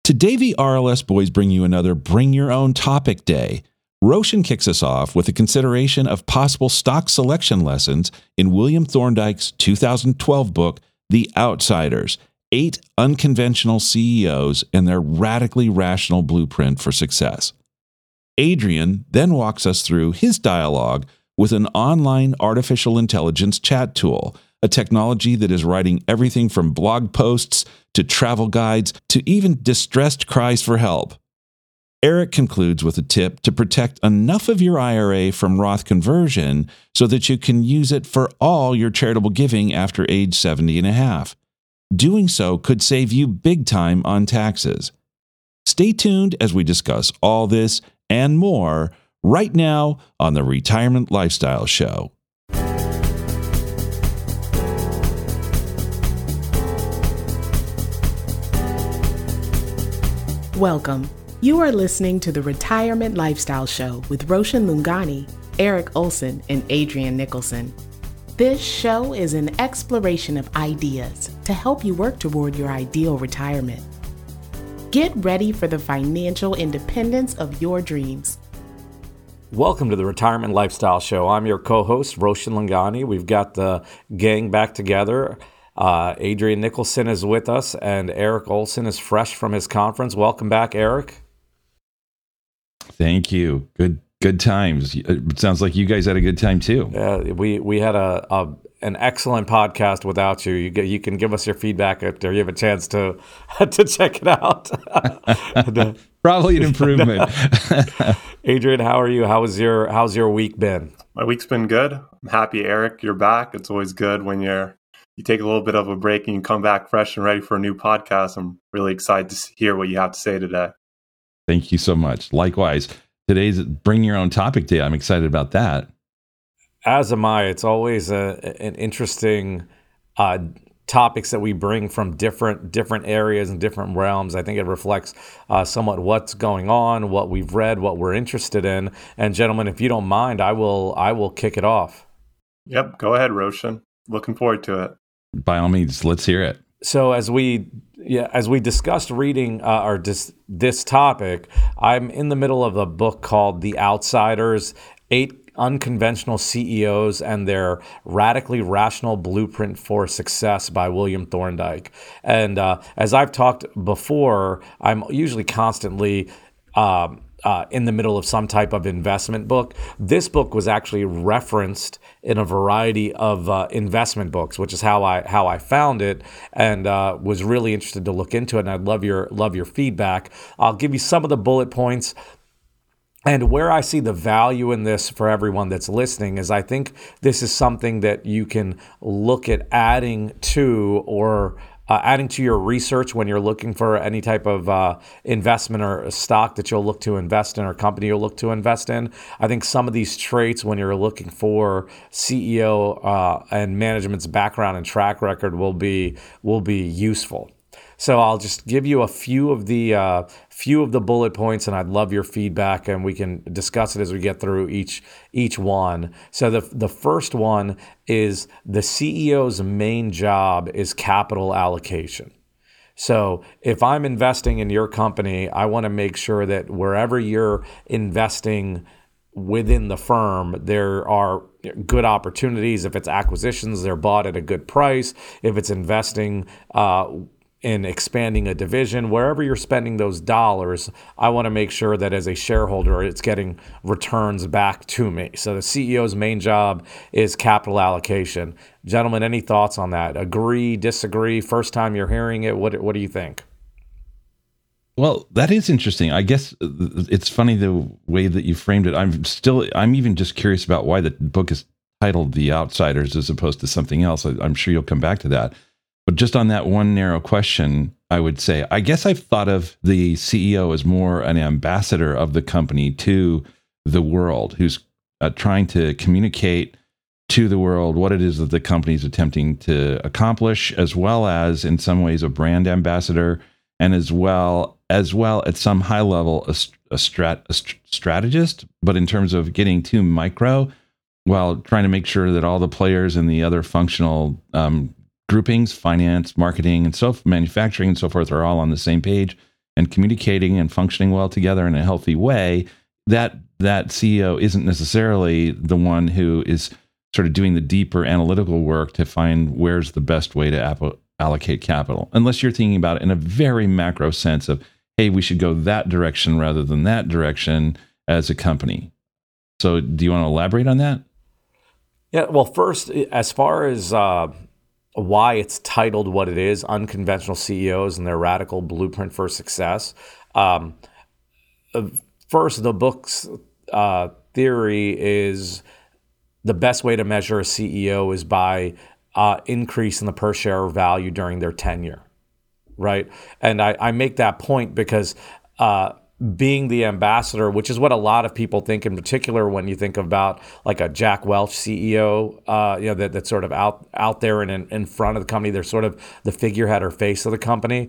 Today, the RLS boys bring you another Bring Your Own Topic Day. Roshan kicks us off with a consideration of possible stock selection lessons in William Thorndike's 2012 book, The Outsiders: 8 Unconventional CEOs and Their Radically Rational Blueprint for Success. Adrian then walks us through his dialogue with an online artificial intelligence chat tool, a technology that is writing everything from blog posts to travel guides to even distressed cries for help. Eric concludes with a tip to protect enough of your IRA from Roth conversion so that you can use it for all your charitable giving after age 70 and a half. Doing so could save you big time on taxes. Stay tuned as we discuss all this and more right now on the Retirement Lifestyle Show. Welcome. You are listening to the Retirement Lifestyle Show with Roshan Lungani, Eric Olson, and Adrian Nicholson. This show is an exploration of ideas to help you work toward your ideal retirement. Get ready for the financial independence of your dreams. Welcome to the Retirement Lifestyle Show. I'm your co-host, Roshan Lungani. We've got the gang back together. Adrian Nicholson is with us, and Eric Olson is fresh from his conference. Welcome back, Eric. Thank you. Good times. It sounds like you guys had a good time too. We had an excellent podcast without you. You can give us your feedback after you have a chance to check it out. Probably an improvement. Adrian, how are you? How's your week been? My week's been good. I'm happy, Eric, you're back. It's always good when you take a little bit of a break and you come back fresh and ready for a new podcast. I'm really excited to hear what you have to say today. Thank you so much. Likewise, today's Bring Your Own Topic Day. I'm excited about that. As am I. It's always an interesting topics that we bring from different areas and different realms. I think it reflects somewhat what's going on, what we've read, what we're interested in. And gentlemen, if you don't mind, I will kick it off. Yep, go ahead, Roshan. Looking forward to it. By all means, let's hear it. So as we discussed reading this topic, I'm in the middle of a book called The Outsiders: 8 Unconventional CEOs and Their Radically Rational Blueprint for Success by William Thorndike. And as I've talked before, I'm usually constantly in the middle of some type of investment book. This book was actually referenced in a variety of investment books, which is how I found it, and was really interested to look into it. And I'd love your feedback. I'll give you some of the bullet points. And where I see the value in this for everyone that's listening is I think this is something that you can look at adding to your research when you're looking for any type of investment or a stock that you'll look to invest in or company you'll look to invest in. I think some of these traits when you're looking for CEO and management's background and track record will be useful. So I'll just give you a few of the bullet points, and I'd love your feedback, and we can discuss it as we get through each one. So the first one is the CEO's main job is capital allocation. So if I'm investing in your company, I want to make sure that wherever you're investing within the firm, there are good opportunities. If it's acquisitions, they're bought at a good price. If it's investing in expanding a division, wherever you're spending those dollars, I want to make sure that as a shareholder, it's getting returns back to me. So the CEO's main job is capital allocation. Gentlemen, any thoughts on that? Agree, disagree? First time you're hearing it, what do you think? Well, that is interesting. I guess it's funny the way that you framed it. I'm even just curious about why the book is titled The Outsiders as opposed to something else. I'm sure you'll come back to that. But just on that one narrow question, I would say, I guess I've thought of the CEO as more an ambassador of the company to the world, who's trying to communicate to the world what it is that the company is attempting to accomplish, as well as in some ways a brand ambassador, and as well at some high level a strategist, but in terms of getting too micro, while trying to make sure that all the players and the other functional groupings, finance, marketing, and manufacturing and so forth are all on the same page and communicating and functioning well together in a healthy way, that CEO isn't necessarily the one who is sort of doing the deeper analytical work to find where's the best way to allocate capital, unless you're thinking about it in a very macro sense of, hey, we should go that direction rather than that direction as a company. So do you want to elaborate on that? Yeah, well, first, as far as why it's titled what it is, Unconventional CEOs and Their Radical Blueprint for Success. First, the book's theory is the best way to measure a CEO is by increase in the per share value during their tenure, right? And I make that point because being the ambassador, which is what a lot of people think, in particular when you think about like a Jack Welch CEO, that's sort of out there and in front of the company. They're sort of the figurehead or face of the company.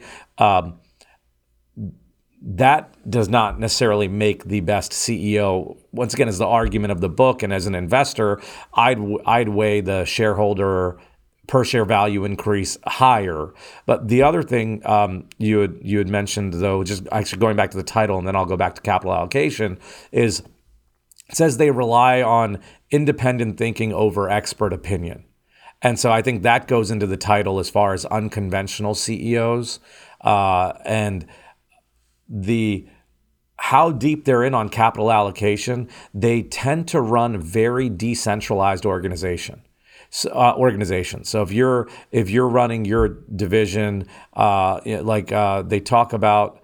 That does not necessarily make the best CEO. Once again, is the argument of the book, and as an investor, I'd weigh the shareholder per share value increase higher. But the other thing you had mentioned, though, just actually going back to the title, and then I'll go back to capital allocation, is it says they rely on independent thinking over expert opinion. And so I think that goes into the title as far as unconventional CEOs and how deep they're in on capital allocation. They tend to run very decentralized organizations. So if you're running your division, they talk about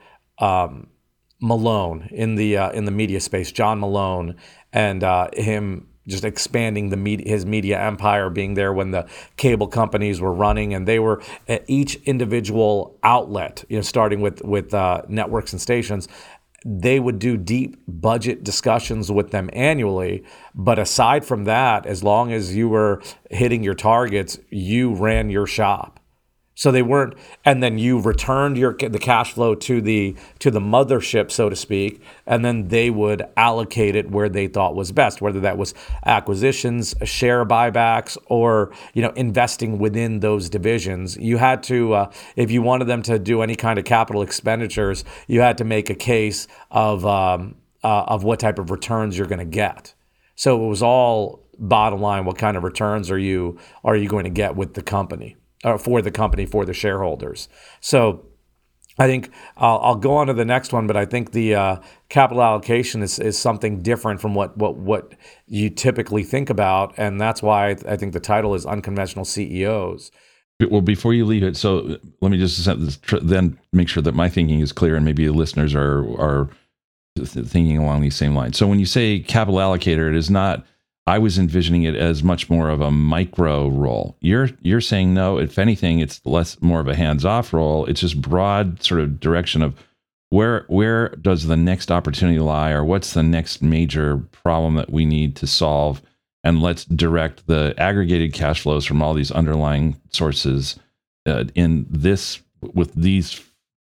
Malone in the media space, John Malone, and him just expanding his media empire, being there when the cable companies were running, and they were at each individual outlet, starting with networks and stations. They would do deep budget discussions with them annually. But aside from that, as long as you were hitting your targets, you ran your shop. So they weren't, and then you returned the cash flow to the mothership, so to speak, and then they would allocate it where they thought was best, whether that was acquisitions, share buybacks, or investing within those divisions. You had to, if you wanted them to do any kind of capital expenditures, you had to make a case of what type of returns you're going to get. So it was all bottom line: what kind of returns are you going to get with the company? For the company, for the shareholders. So I think I'll go on to the next one, but I think the capital allocation is something different from what you typically think about, and that's why I think the title is Unconventional CEOs. Well, before you leave it, so let me just then make sure that my thinking is clear, and maybe the listeners are thinking along these same lines. So when you say capital allocator, it is not. I was envisioning it as much more of a micro role. You're saying no. If anything, it's more of a hands-off role. It's just broad sort of direction of where does the next opportunity lie, or what's the next major problem that we need to solve, and let's direct the aggregated cash flows from all these underlying sources in this with these,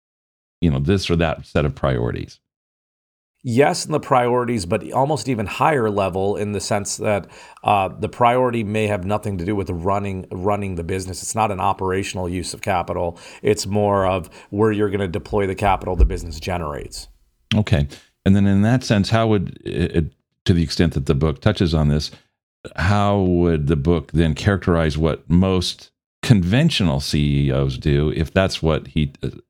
this or that set of priorities. Yes, in the priorities, but almost even higher level in the sense that the priority may have nothing to do with running the business. It's not an operational use of capital. It's more of where you're going to deploy the capital the business generates. Okay. And then in that sense, how would it, to the extent that the book touches on this, how would the book then characterize what most conventional CEOs do, if that's what he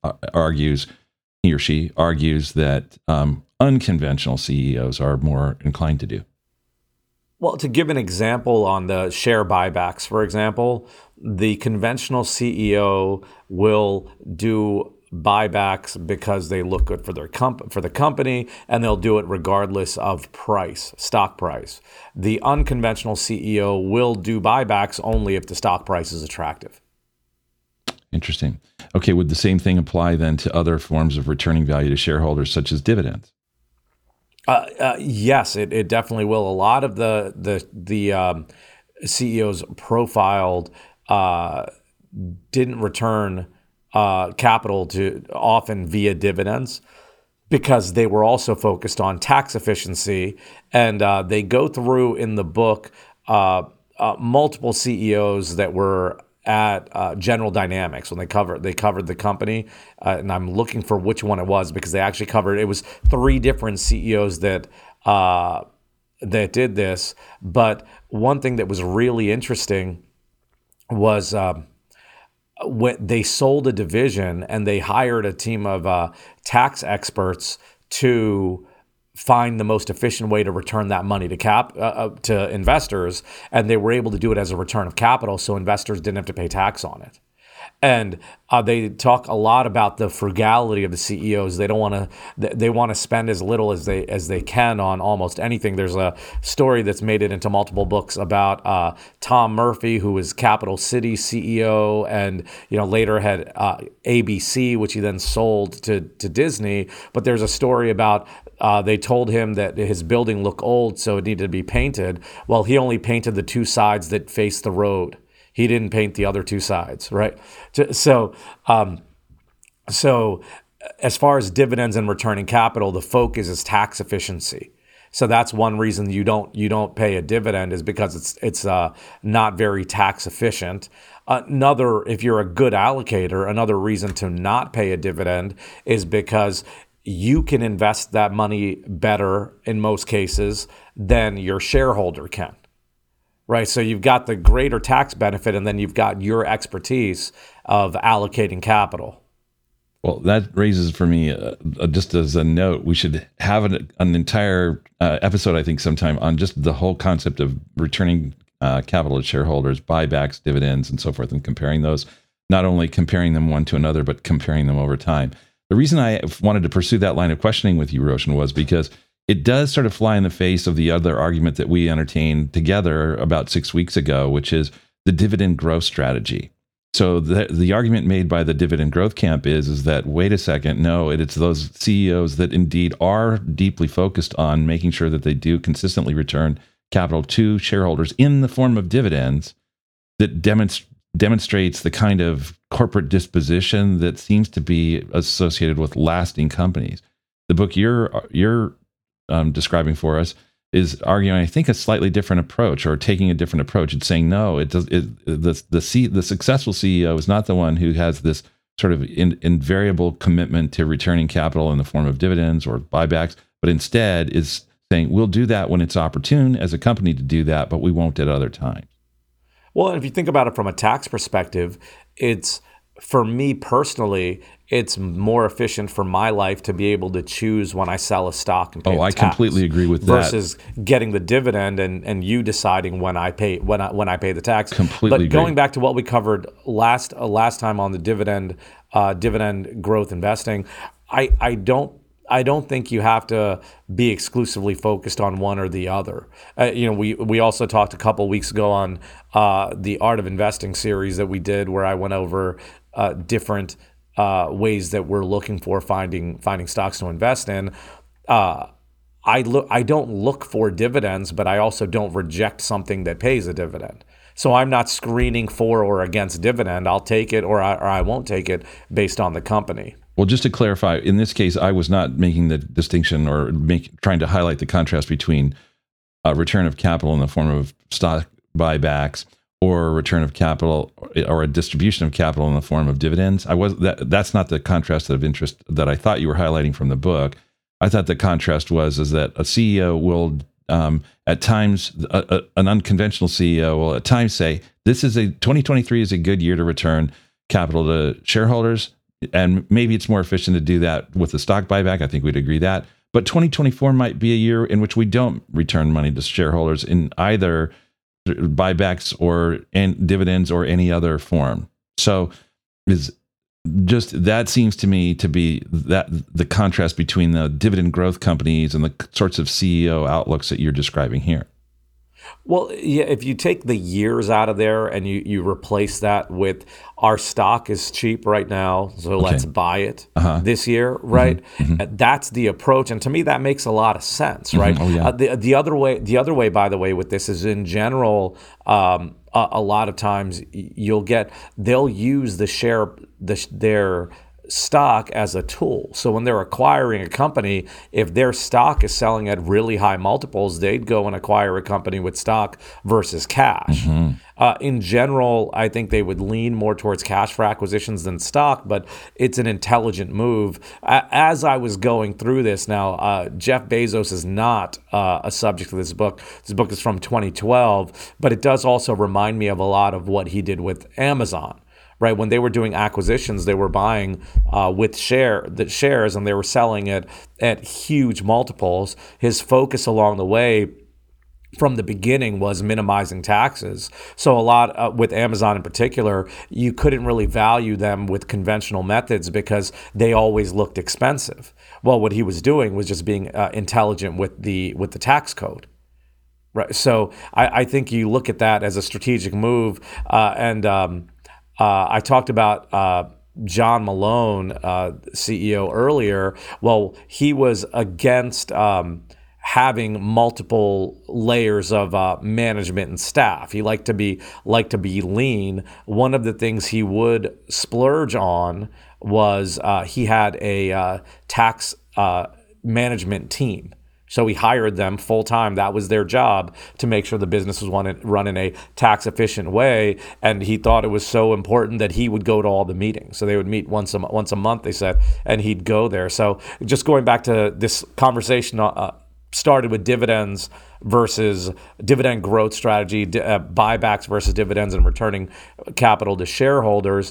or she argues that unconventional CEOs are more inclined to do? Well, to give an example on the share buybacks, for example, the conventional CEO will do buybacks because they look good for the company, and they'll do it regardless of stock price. The unconventional CEO will do buybacks only if the stock price is attractive. Interesting. Okay, would the same thing apply then to other forms of returning value to shareholders, such as dividends? Yes, it definitely will. A lot of the CEOs profiled didn't return capital to often via dividends because they were also focused on tax efficiency, and they go through in the book multiple CEOs that were General Dynamics when they covered the company, and I'm looking for which one it was because they actually covered it was 3 different CEOs that did this. But one thing that was really interesting was when they sold a division and they hired a team of tax experts to find the most efficient way to return that money to investors, and they were able to do it as a return of capital, so investors didn't have to pay tax on it. And they talk a lot about the frugality of the CEOs. They want to spend as little as they can on almost anything. There's a story that's made it into multiple books about Tom Murphy, who was Capital City CEO, and later had ABC, which he then sold to Disney. But there's a story about they told him that his building looked old, so it needed to be painted. Well, he only painted the 2 sides that faced the road. He didn't paint the other 2 sides, right? So as far as dividends and returning capital, the focus is tax efficiency. So that's one reason you don't pay a dividend is because it's not very tax efficient. Another, if you're a good allocator, another reason to not pay a dividend is because you can invest that money better in most cases than your shareholder can. Right, so you've got the greater tax benefit, and then you've got your expertise of allocating capital. Well, that raises for me, just as a note, we should have an entire episode, I think, sometime on just the whole concept of returning capital to shareholders, buybacks, dividends, and so forth, and comparing those, not only comparing them one to another, but comparing them over time. The reason I wanted to pursue that line of questioning with you, Roshan, was because it does sort of fly in the face of the other argument that we entertained together about 6 weeks ago, which is the dividend growth strategy. So the argument made by the dividend growth camp is that, wait a second, no, it's those CEOs that indeed are deeply focused on making sure that they do consistently return capital to shareholders in the form of dividends that demonstrates the kind of corporate disposition that seems to be associated with lasting companies. The book you're describing for us is arguing, I think, a slightly different approach, or taking a different approach. It's saying no, the successful CEO is not the one who has this sort of invariable commitment to returning capital in the form of dividends or buybacks, but instead is saying we'll do that when it's opportune as a company to do that, but we won't at other times. Well, if you think about it from a tax perspective, it's, for me personally, it's more efficient for my life to be able to choose when I sell a stock and pay the tax. Completely agree with that. Versus getting the dividend and you deciding when I pay the tax. Completely agree. But going back to what we covered last time on the dividend growth investing, I don't think you have to be exclusively focused on one or the other. We also talked a couple weeks ago on the Art of Investing series that we did, where I went over different ways that we're looking for finding stocks to invest in. I don't look for dividends, but I also don't reject something that pays a dividend. So I'm not screening for or against dividend. I'll take it or I won't take it based on the company. Well, just to clarify, in this case, I was not making the distinction or trying to highlight the contrast between a return of capital in the form of stock buybacks or a return of capital or a distribution of capital in the form of dividends. That's not the contrast of interest that I thought you were highlighting from the book. I thought the contrast is that a CEO will at times, an unconventional CEO will at times say, 2023 is a good year to return capital to shareholders. And maybe it's more efficient to do that with the stock buyback. I think we'd agree that. But 2024 might be a year in which we don't return money to shareholders in either buybacks or dividends or any other form. So that seems to me to be the contrast between the dividend growth companies and the sorts of CEO outlooks that you're describing here. Well, yeah, if you take the years out of there and you replace that with our stock is cheap right now, so let's buy it this year, right? Mm-hmm. That's the approach, and to me that makes a lot of sense, right? Mm-hmm. Oh, yeah. The other way, by the way, with this is in general. A lot of times they'll use their stock as a tool. So when they're acquiring a company, if their stock is selling at really high multiples, they'd go and acquire a company with stock versus cash. In general, I think they would lean more towards cash for acquisitions than stock, but it's an intelligent move. As I was going through this now, Jeff Bezos is not a subject of this book. This book is from 2012, but it does also remind me of a lot of what he did with Amazon. Right, when they were doing acquisitions, they were buying with shares, and they were selling it at huge multiples. His focus along the way, from the beginning, was minimizing taxes. So a lot with Amazon in particular, you couldn't really value them with conventional methods because they always looked expensive. Well, what he was doing was just being intelligent with the tax code. Right. So I think you look at that as a strategic move, I talked about John Malone, CEO, earlier. Well, he was against having multiple layers of management and staff. He liked to be lean. One of the things he would splurge on was he had a tax management team. So he hired them full time. That was their job, to make sure the business was run in a tax efficient way. And he thought it was so important that he would go to all the meetings. So they would meet once a month, they said, and he'd go there. So just going back to this conversation, started with dividends versus dividend growth strategy, buybacks versus dividends, and returning capital to shareholders.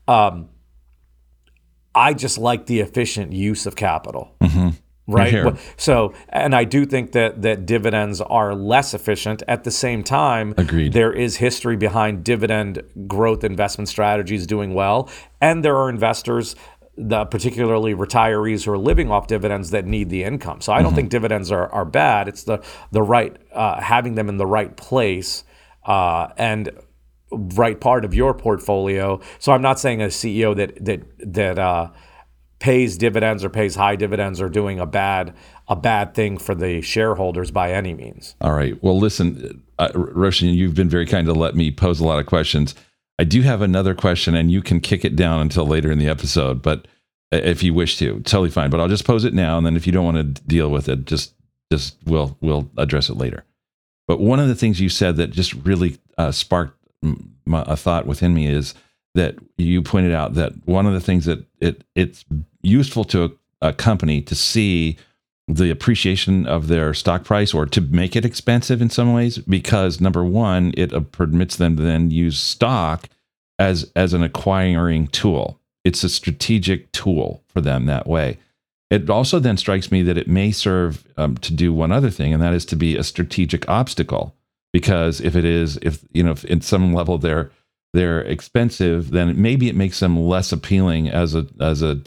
I just like the efficient use of capital. Right. So, and I do think that dividends are less efficient. At the same time, agreed, there is history behind dividend growth investment strategies doing well. And there are investors, particularly retirees who are living off dividends, that need the income. So I don't think dividends are bad. It's the right, having them in the right place and right part of your portfolio. So I'm not saying a CEO that pays dividends or pays high dividends or doing a bad thing for the shareholders by any means. All right. Well, listen, Roshan, you've been very kind to let me pose a lot of questions. I do have another question, and you can kick it down until later in the episode, but if you wish to, totally fine. But I'll just pose it now, and then if you don't want to deal with it, just we'll address it later. But one of the things you said that just really sparked a thought within me is that you pointed out that one of the things that it's useful to a company to see the appreciation of their stock price, or to make it expensive in some ways, because number one, it permits them to then use stock as an acquiring tool. It's a strategic tool for them that way. It also then strikes me that it may serve to do one other thing, and that is to be a strategic obstacle. Because if in some level they're expensive, then maybe it makes them less appealing as a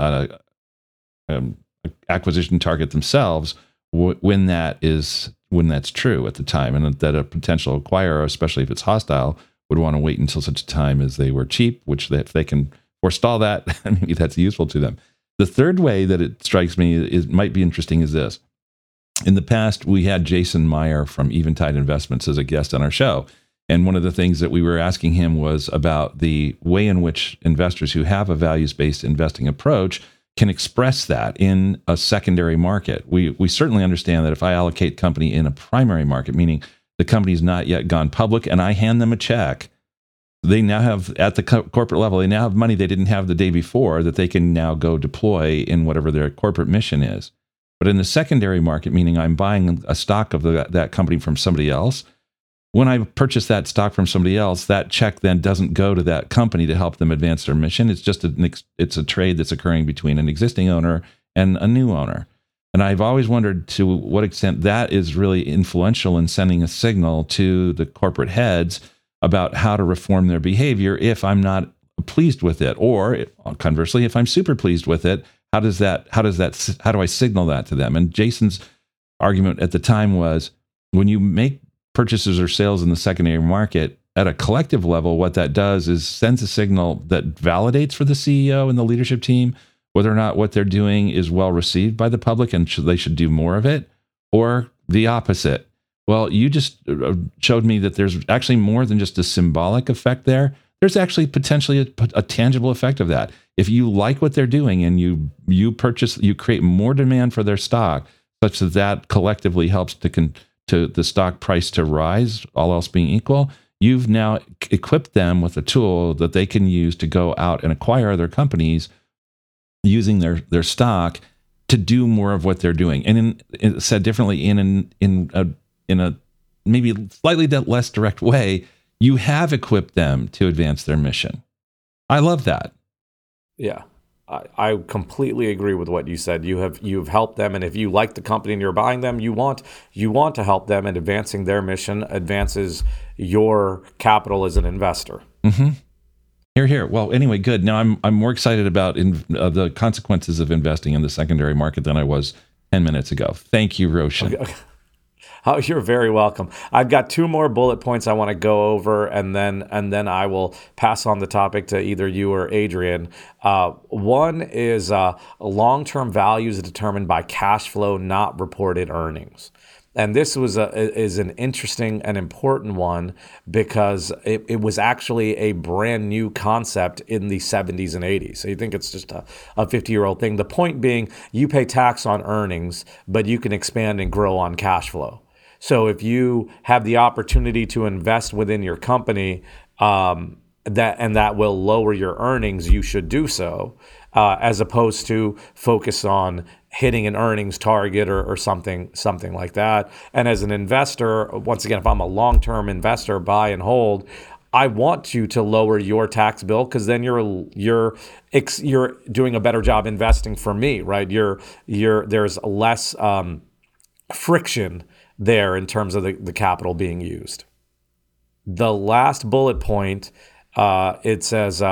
acquisition target themselves when that's true at the time, and that a potential acquirer, especially if it's hostile, would want to wait until such a time as they were cheap, which if they can forestall that, maybe that's useful to them. The third way that it strikes me might be interesting is this. In the past, we had Jason Meyer from Eventide Investments as a guest on our show. And one of the things that we were asking him was about the way in which investors who have a values-based investing approach can express that in a secondary market. We certainly understand that if I allocate company in a primary market, meaning the company's not yet gone public, and I hand them a check, they now have, at the corporate level, they now have money they didn't have the day before that they can now go deploy in whatever their corporate mission is. But in the secondary market, meaning I'm buying a stock of that company from somebody else, when I purchase that stock from somebody else, that check then doesn't go to that company to help them advance their mission. It's just it's a trade that's occurring between an existing owner and a new owner. And I've always wondered to what extent that is really influential in sending a signal to the corporate heads about how to reform their behavior if I'm not pleased with it, or conversely, if I'm super pleased with it. How do I signal that to them? And Jason's argument at the time was, when you make purchases or sales in the secondary market at a collective level, what that does is sends a signal that validates for the CEO and the leadership team whether or not what they're doing is well received by the public and they should do more of it, or the opposite. Well, you just showed me that there's actually more than just a symbolic effect there. There's actually potentially a tangible effect of that. if you like what they're doing and you create more demand for their stock, such that collectively helps to the stock price to rise, all else being equal, you've now equipped them with a tool that they can use to go out and acquire other companies using their stock to do more of what they're doing. And said differently, in a maybe slightly less direct way, you have equipped them to advance their mission. I love that. Yeah, I completely agree with what you said. You've helped them, and if you like the company and you're buying them, you want to help them, and advancing their mission advances your capital as an investor. Mm-hmm. Here. Well, anyway, good. Now I'm more excited about the consequences of investing in the secondary market than I was 10 minutes ago. Thank you, Roshan. Okay. Oh, you're very welcome. I've got 2 more bullet points I want to go over, and then I will pass on the topic to either you or Adrian. One is long-term value is determined by cash flow, not reported earnings. And this is an interesting and important one because it was actually a brand new concept in the 70s and 80s. So you think it's just a 50-year-old thing. The point being, you pay tax on earnings, but you can expand and grow on cash flow. So if you have the opportunity to invest within your company, that will lower your earnings, you should do so, as opposed to focus on hitting an earnings target or something like that. And as an investor, once again, if I'm a long-term investor, buy and hold, I want you to lower your tax bill because then you're doing a better job investing for me, right? There's less friction there in terms of the capital being used. The last bullet point, it says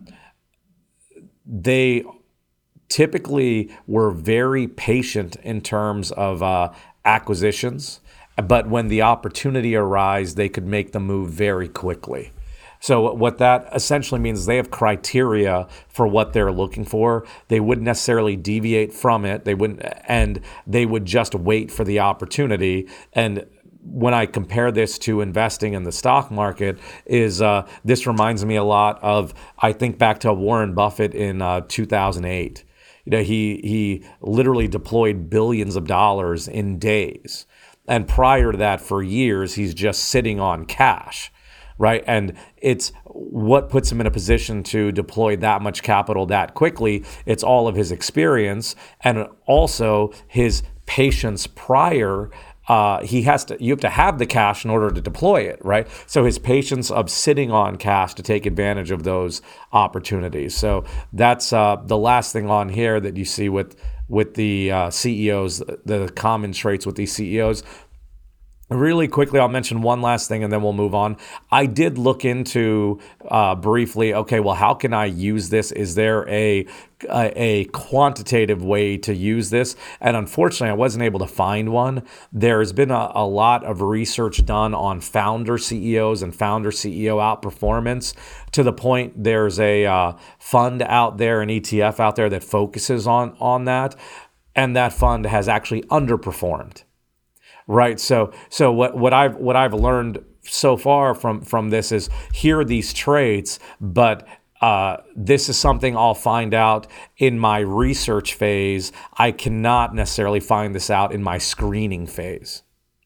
they typically were very patient in terms of acquisitions, but when the opportunity arises, they could make the move very quickly. So what that essentially means is they have criteria for what they're looking for. They wouldn't necessarily deviate from it. They would just wait for the opportunity. And when I compare this to investing in the stock market, this reminds me a lot of, I think back to Warren Buffett in 2008. He literally deployed billions of dollars in days. And prior to that, for years, he's just sitting on cash. Right. And it's what puts him in a position to deploy that much capital that quickly. It's all of his experience and also his patience prior. You have to have the cash in order to deploy it. Right. So his patience of sitting on cash to take advantage of those opportunities. So that's the last thing on here that you see with the CEOs, the common traits with these CEOs. Really quickly, I'll mention one last thing and then we'll move on. I did look into briefly, okay, well, how can I use this? Is there a quantitative way to use this? And unfortunately, I wasn't able to find one. There's been a lot of research done on founder CEOs and founder CEO outperformance to the point there's a fund out there, an ETF out there that focuses on that. And that fund has actually underperformed. Right. So what I've learned so far from this is here are these traits, but this is something I'll find out in my research phase. I cannot necessarily find this out in my screening phase.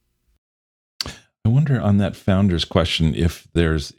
I wonder on that founder's question if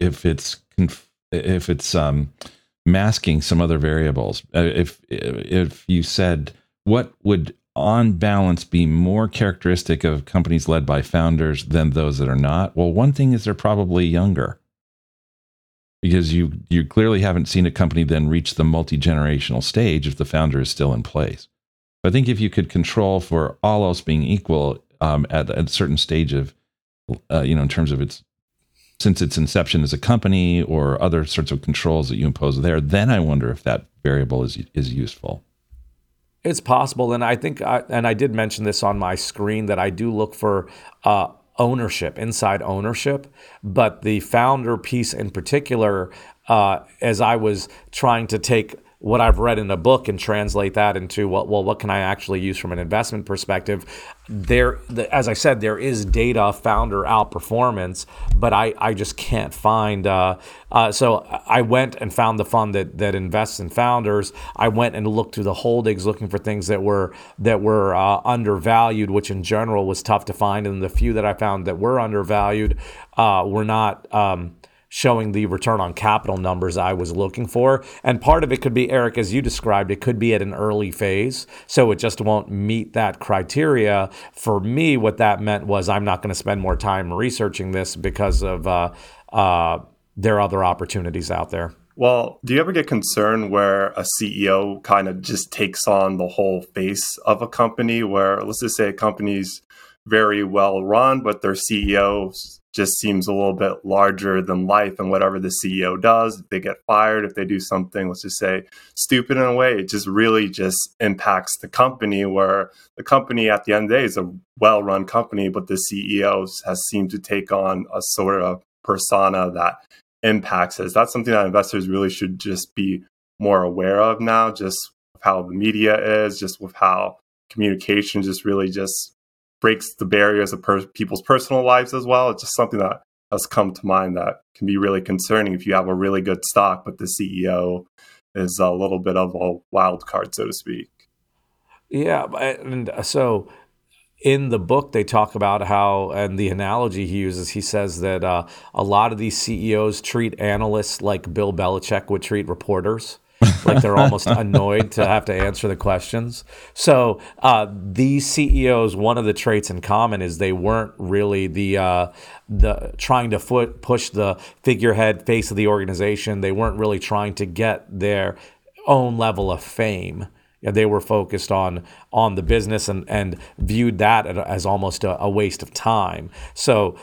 it's masking some other variables. If you said what would on balance be more characteristic of companies led by founders than those that are not? Well, one thing is they're probably younger, because you clearly haven't seen a company then reach the multi-generational stage if the founder is still in place. I think if you could control for all else being equal at a certain stage of, in terms of since its inception as a company or other sorts of controls that you impose there, then I wonder if that variable is useful. It's possible, and I think, and I did mention this on my screen, that I do look for ownership, inside ownership, but the founder piece in particular, as I was trying to take what I've read in a book and translate that into what can I actually use from an investment perspective. As I said, there is data founder outperformance, but I just can't find. So I went and found the fund that invests in founders. I went and looked through the holdings, looking for things that were undervalued, which in general was tough to find, and the few that I found that were undervalued were not showing the return on capital numbers I was looking for. And part of it could be, Eric, as you described, it could be at an early phase, so it just won't meet that criteria. For me, what that meant was I'm not going to spend more time researching this because of there are other opportunities out there. Well, do you ever get concerned where a CEO kind of just takes on the whole face of a company, where let's just say a company's very well run, but their CEO just seems a little bit larger than life, and whatever the CEO does, if they get fired, if they do something, let's just say stupid in a way, it just really just impacts the company, where the company at the end of the day is a well-run company, but the CEO has seemed to take on a sort of persona that impacts it. That's something that investors really should just be more aware of now, just with how the media is, just with how communication just really just breaks the barriers of people's personal lives as well. It's just something that has come to mind that can be really concerning if you have a really good stock, but the CEO is a little bit of a wild card, so to speak. Yeah, and so in the book, they talk about how, and the analogy he uses, he says that a lot of these CEOs treat analysts like Bill Belichick would treat reporters. Like they're almost annoyed to have to answer the questions. So these CEOs, one of the traits in common is they weren't really the trying to push the figurehead face of the organization. They weren't really trying to get their own level of fame. They were focused on the business and viewed that as almost a waste of time. So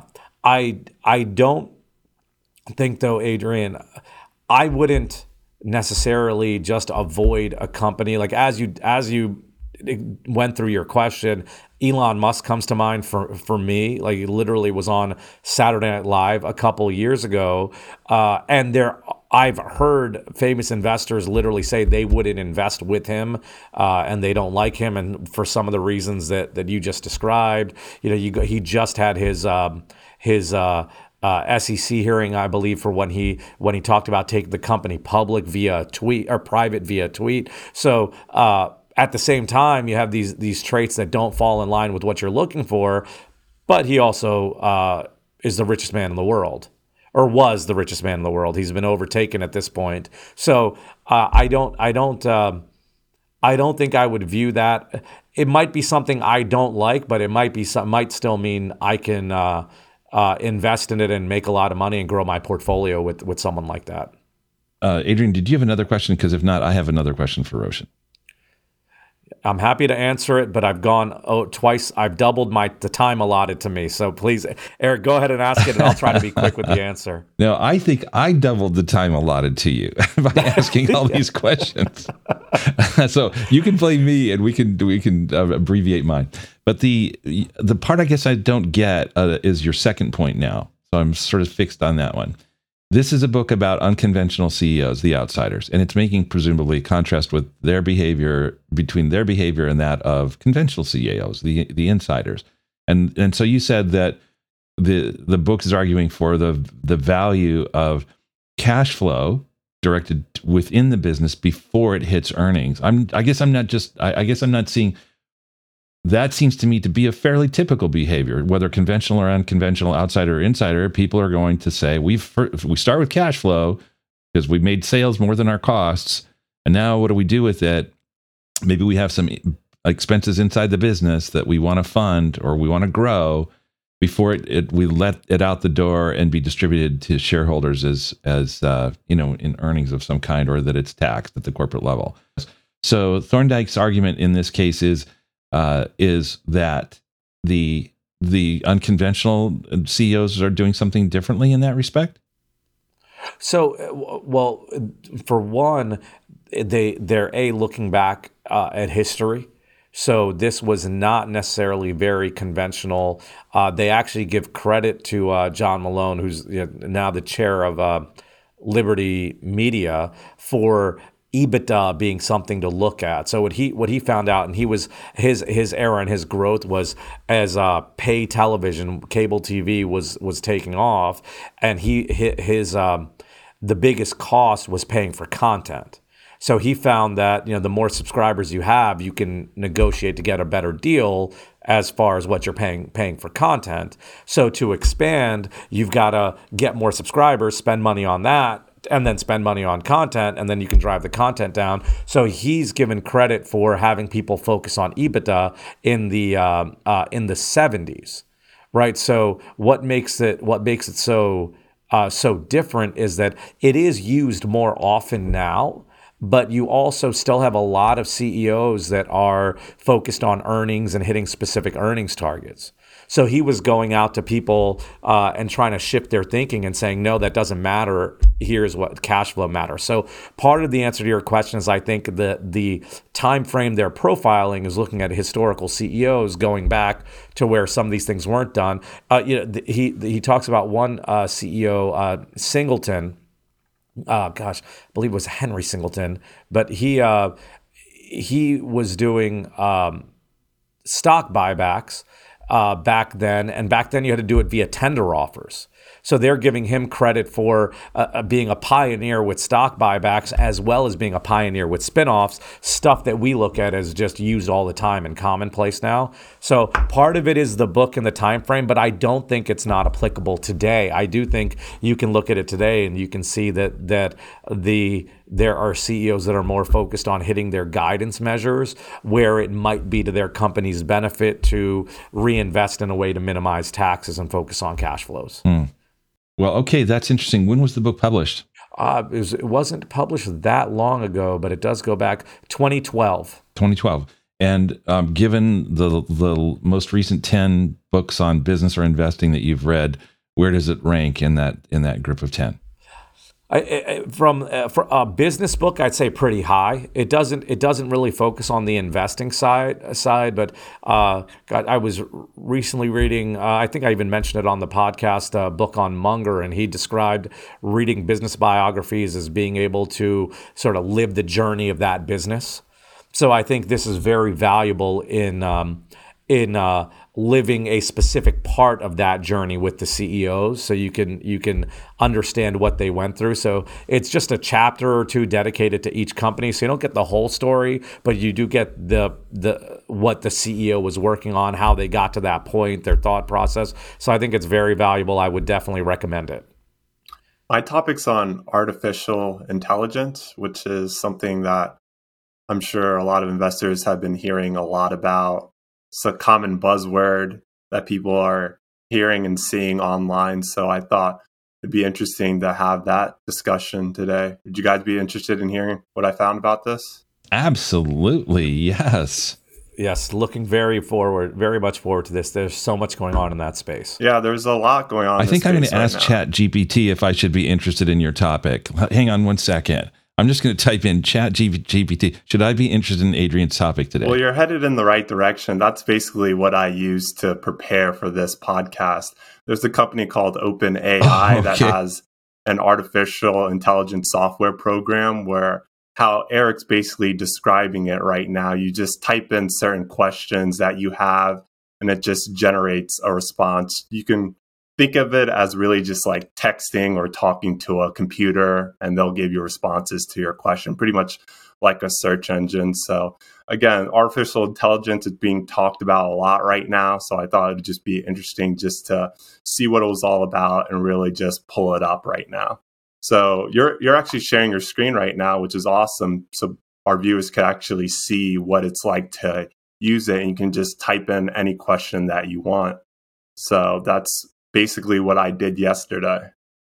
I don't think, though, Adrian, I wouldn't necessarily just avoid a company. Like as you went through your question, Elon Musk comes to mind for me. Like he literally was on Saturday Night Live a couple years ago, and I've heard famous investors literally say they wouldn't invest with him, and they don't like him, and for some of the reasons that you just described. He just had his SEC hearing, I believe, for when he talked about taking the company public via tweet or private via tweet. So at the same time, you have these traits that don't fall in line with what you're looking for, but he also is the richest man in the world, or was the richest man in the world. He's been overtaken at this point. So I don't think I would view that. It might be something I don't like, but it might still mean I can invest in it and make a lot of money and grow my portfolio with someone like that. Adrian, did you have another question? Because if not, I have another question for Roshan. I'm happy to answer it, but I've gone twice. I've doubled the time allotted to me. So please, Eric, go ahead and ask it, and I'll try to be quick with the answer. No, I think I doubled the time allotted to you by asking all these questions. So you can blame me, and we can abbreviate mine. But the part I guess I don't get is your second point now. So I'm sort of fixed on that one. This is a book about unconventional CEOs, the outsiders, and it's making presumably contrast with their behavior, between their behavior and that of conventional CEOs, the insiders. And so you said that the book is arguing for the value of cash flow directed within the business before it hits earnings. I guess I'm not seeing. That seems to me to be a fairly typical behavior, whether conventional or unconventional, outsider or insider. People are going to say, we start with cash flow because we made sales more than our costs. And now what do we do with it? Maybe we have some expenses inside the business that we want to fund or we want to grow before we let it out the door and be distributed to shareholders as in earnings of some kind, or that it's taxed at the corporate level. So Thorndike's argument in this case is that the unconventional CEOs are doing something differently in that respect? So, well, for one, they're looking back at history. So this was not necessarily very conventional. They actually give credit to John Malone, who's now the chair of Liberty Media, for EBITDA being something to look at. So what he found out, and he was his era and his growth was as pay television, cable TV was taking off, and his the biggest cost was paying for content. So he found that the more subscribers you have, you can negotiate to get a better deal as far as what you're paying for content. So to expand, you've got to get more subscribers, spend money on that, and then spend money on content, and then you can drive the content down. So he's given credit for having people focus on EBITDA in the 70s, right? So what makes it so different is that it is used more often now. But you also still have a lot of CEOs that are focused on earnings and hitting specific earnings targets. So he was going out to people and trying to shift their thinking and saying, no, that doesn't matter. Here's what cash flow matters. So part of the answer to your question is I think the time frame they're profiling is looking at historical CEOs going back to where some of these things weren't done. He talks about one CEO, Singleton. I believe it was Henry Singleton, but he was doing stock buybacks back then, and back then you had to do it via tender offers. So they're giving him credit for being a pioneer with stock buybacks as well as being a pioneer with spinoffs, stuff that we look at as just used all the time and commonplace now. So part of it is the book and the time frame, but I don't think it's not applicable today. I do think you can look at it today and you can see that there are CEOs that are more focused on hitting their guidance measures where it might be to their company's benefit to reinvest in a way to minimize taxes and focus on cash flows. Well, okay, that's interesting. When was the book published? It wasn't published that long ago, but it does go back 2012. 2012. And given the most recent 10 books on business or investing that you've read, where does it rank in that group of 10? For a business book, I'd say pretty high. It doesn't really focus on the investing side, but I was recently reading. I think I even mentioned it on the podcast. A book on Munger, and he described reading business biographies as being able to sort of live the journey of that business. So I think this is very valuable in living a specific part of that journey with the CEOs, so you can understand what they went through. So it's just a chapter or two dedicated to each company, so you don't get the whole story, but you do get the what the CEO was working on, how they got to that point, their thought process. So I think it's very valuable. I would definitely recommend it. My topic's on artificial intelligence, which is something that I'm sure a lot of investors have been hearing a lot about. It's a common buzzword that people are hearing and seeing online. So I thought it'd be interesting to have that discussion today. Would you guys be interested in hearing what I found about this? Absolutely, yes. Yes, looking very much forward to this. There's so much going on in that space. Yeah, there's a lot going on. I think I'm going to ask ChatGPT if I should be interested in your topic. Hang on one second. I'm just going to type in ChatGPT. Should I be interested in Adrian's topic today? Well, you're headed in the right direction. That's basically what I use to prepare for this podcast. There's a company called OpenAI that has an artificial intelligence software program where how Eric's basically describing it right now. You just type in certain questions that you have, and it just generates a response. You can think of it as really just like texting or talking to a computer, and they'll give you responses to your question, pretty much like a search engine. So again, artificial intelligence is being talked about a lot right now. So I thought it'd just be interesting just to see what it was all about and really just pull it up right now. So you're actually sharing your screen right now, which is awesome. So our viewers could actually see what it's like to use it, and you can just type in any question that you want. So that's basically what I did yesterday.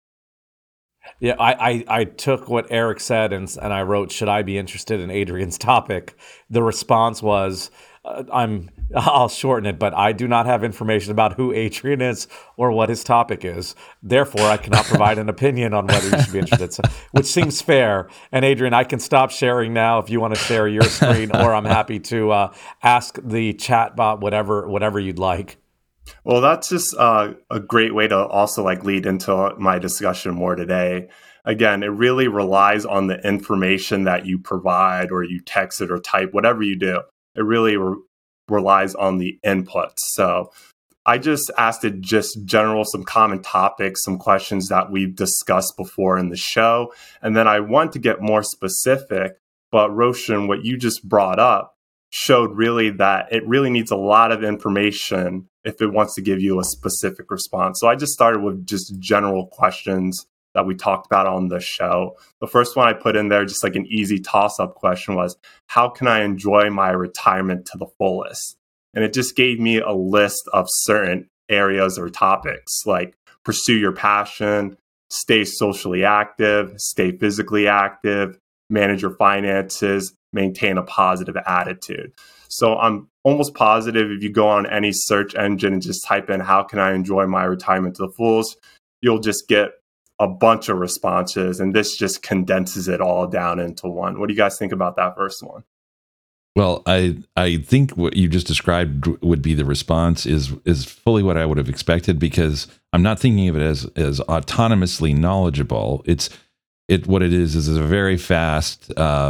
Yeah, I took what Eric said and I wrote, should I be interested in Adrian's topic? The response was, I'll shorten it, but I do not have information about who Adrian is or what his topic is. Therefore, I cannot provide an opinion on whether you should be interested, which seems fair. And Adrian, I can stop sharing now if you want to share your screen, or I'm happy to ask the chat bot whatever you'd like. Well, that's just a great way to also like lead into my discussion more today. again, it really relies on the information that you provide or you text it or type, whatever you do. It really relies on the inputs. So I just asked it just general, some common topics, some questions that we've discussed before in the show. And then I want to get more specific, but Roshan, what you just brought up showed really that it really needs a lot of information if it wants to give you a specific response. So I just started with just general questions that we talked about on the show. The first one I put in there, just like an easy toss-up question, was, how can I enjoy my retirement to the fullest? And it just gave me a list of certain areas or topics, like pursue your passion, stay socially active, stay physically active, manage your finances, maintain a positive attitude. So I'm almost positive if you go on any search engine and just type in, how can I enjoy my retirement to the fullest, you'll just get a bunch of responses, and this just condenses it all down into one. What do you guys think about that first one? Well, I think what you just described would be the response is fully what I would have expected, because I'm not thinking of it as autonomously knowledgeable. What it is a very fast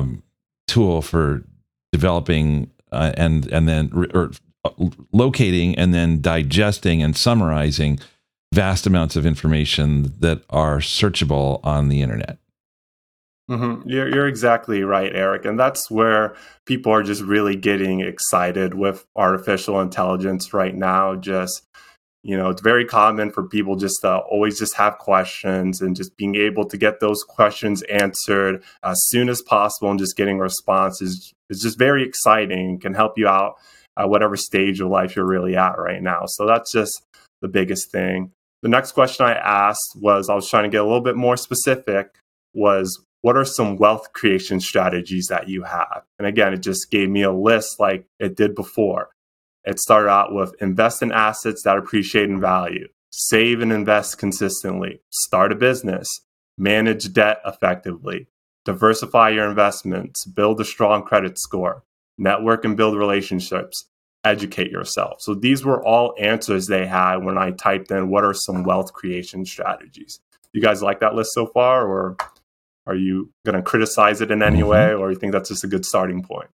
tool for developing and then locating and then digesting and summarizing vast amounts of information that are searchable on the internet. Mm-hmm. You're exactly right, Eric. And that's where people are just really getting excited with artificial intelligence right now. Just, it's very common for people just to always just have questions, and just being able to get those questions answered as soon as possible and just getting a response is just very exciting and can help you out at whatever stage of life you're really at right now. So that's just the biggest thing. The next question I asked was, I was trying to get a little bit more specific, was, what are some wealth creation strategies that you have? And again, it just gave me a list like it did before. It started out with invest in assets that appreciate in value, save and invest consistently, start a business, manage debt effectively, diversify your investments, build a strong credit score, network and build relationships, educate yourself. So these were all answers they had when I typed in, what are some wealth creation strategies? You guys like that list so far, or are you going to criticize it in any way, or you think that's just a good starting point?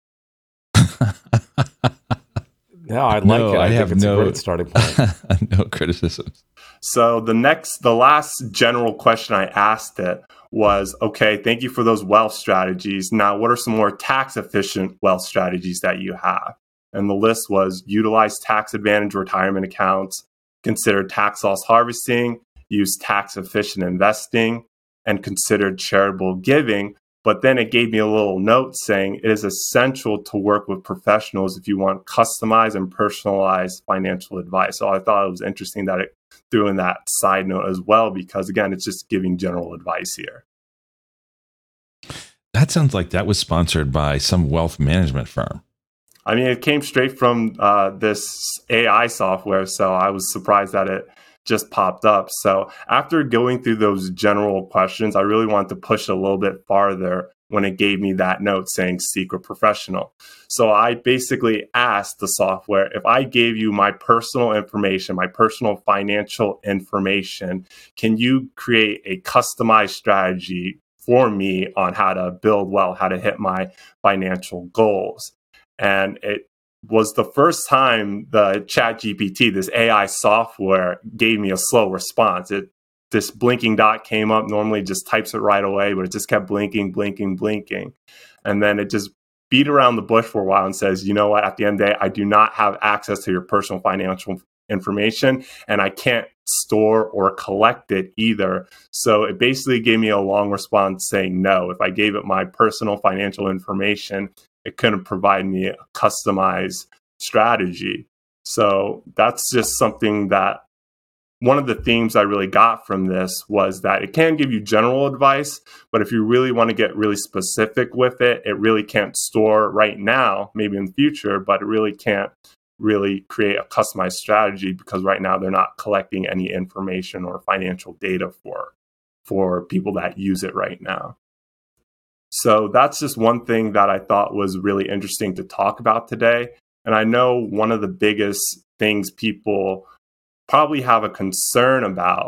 No, I like it. I think it's a great starting point. No criticisms. So the last general question I asked it was, okay, thank you for those wealth strategies. Now, what are some more tax efficient wealth strategies that you have? And the list was, utilize tax advantage retirement accounts, consider tax loss harvesting, use tax efficient investing, and considered charitable giving. But then it gave me a little note saying it is essential to work with professionals if you want customized and personalized financial advice. So I thought it was interesting that it threw in that side note as well, because again, it's just giving general advice here. That sounds like that was sponsored by some wealth management firm. I mean, it came straight from this AI software, so I was surprised that it just popped up. So after going through those general questions, I really wanted to push a little bit farther when it gave me that note saying secret professional. So I basically asked the software, if I gave you my personal information, my personal financial information, can you create a customized strategy for me on how to build wealth, how to hit my financial goals? And it was the first time the ChatGPT, this AI software, gave me a slow response. This blinking dot came up. Normally it just types it right away, but it just kept blinking. And then it just beat around the bush for a while and says, you know what, at the end of the day, I do not have access to your personal financial information, and I can't store or collect it either. So it basically gave me a long response saying no. If I gave it my personal financial information, it couldn't provide me a customized strategy. So that's just something that one of the themes I really got from this was that it can give you general advice, but if you really want to get really specific with it, it really can't store right now, maybe in the future, but it really can't really create a customized strategy, because right now they're not collecting any information or financial data for people that use it right now. So that's just one thing that I thought was really interesting to talk about today. And I know one of the biggest things people probably have a concern about